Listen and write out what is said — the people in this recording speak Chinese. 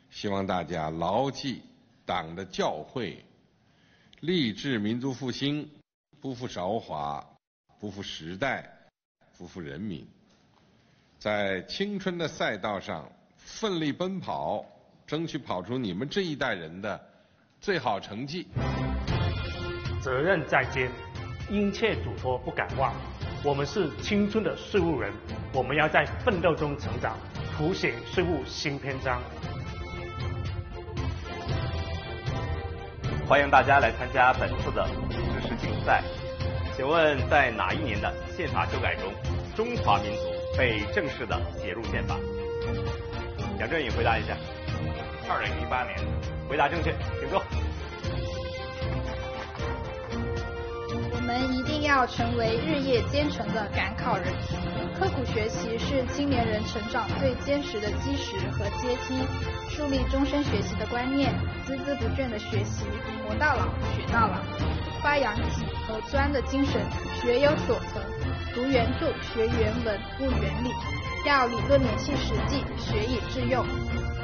希望大家牢记党的教诲，立志民族复兴，不负韶华，不负时代，不负人民，在青春的赛道上奋力奔跑，争取跑出你们这一代人的最好成绩。 责任在肩，殷切嘱托不敢忘。我们是青春的税务人，我们要在奋斗中成长，谱写税务新篇章。 欢迎大家来参加本次的知识竞赛。请问在哪一年的宪法修改中，中华民族被正式的写入宪法？杨振宇回答一下。2018年。回答正确，请坐。 我们一定要成为日夜兼程的赶考人。刻苦学习是青年人成长最坚实的基石和阶梯，树立终身学习的观念，孜孜不倦的学习，活到老学到老，发扬己和专的精神，学有所成，读原著学原文悟原理，要理论联系实际，学以致用。